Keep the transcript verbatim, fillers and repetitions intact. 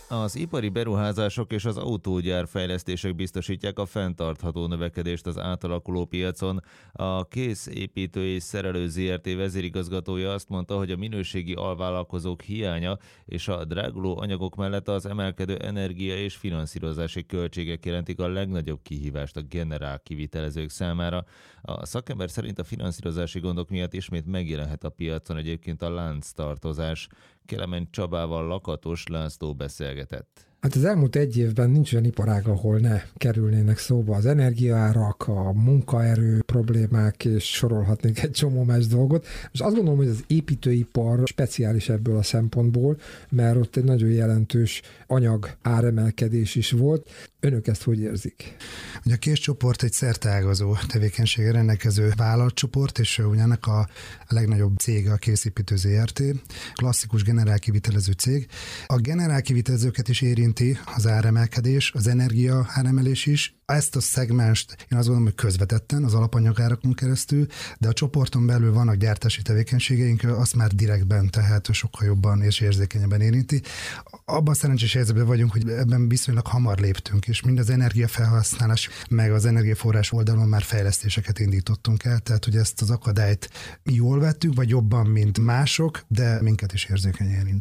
Az ipari beruházások és az autógyárfejlesztések biztosítják a fenntartható növekedést az átalakuló piacon. A Kész építő és szerelő zé er té vezérigazgatója azt mondta, hogy a minőségi alvállalkozók hiánya és a dráguló anyagok mellett az emelkedő energia és finanszírozási költségek jelentik a legnagyobb kihívást a generál kivitelezők számára. A szakember szerint a finanszírozási gondok miatt ismét megjelenhet a piacon egyébként a lánctartozás. Kelemen Csabával Lakatos László beszélgetett. Hát az elmúlt egy évben nincs olyan iparág, ahol ne kerülnének szóba az energiaárak, a munkaerő problémák, és sorolhatnék egy csomó más dolgot. És azt gondolom, hogy az építőipar speciális ebből a szempontból, mert ott egy nagyon jelentős anyag áremelkedés is volt. Önök ezt hogy érzik? Ugye a Kész csoport egy szerteágazó tevékenységgel rendelkező vállalatcsoport, és ugyanek a legnagyobb cége a Kész építő zé er té, klasszikus generálkivitelező cég. A generálkivitelezőket is érinti az áremelkedés, az energia áremelés is. Ezt a szegmenst én azt gondolom, hogy közvetetten az alapanyagárakon keresztül, de a csoporton belül vannak gyártási tevékenységeink, azt már direktben, tehát sokkal jobban és érzékenyebben érinti. Abban szerencsés helyzetben vagyunk, hogy ebben viszonylag hamar léptünk, és mind az energiafelhasználás, meg az energiaforrás oldalon már fejlesztéseket indítottunk el, tehát hogy ezt az akadályt jól vettük, vagy jobban, mint mások, de minket is érzékenyen érint.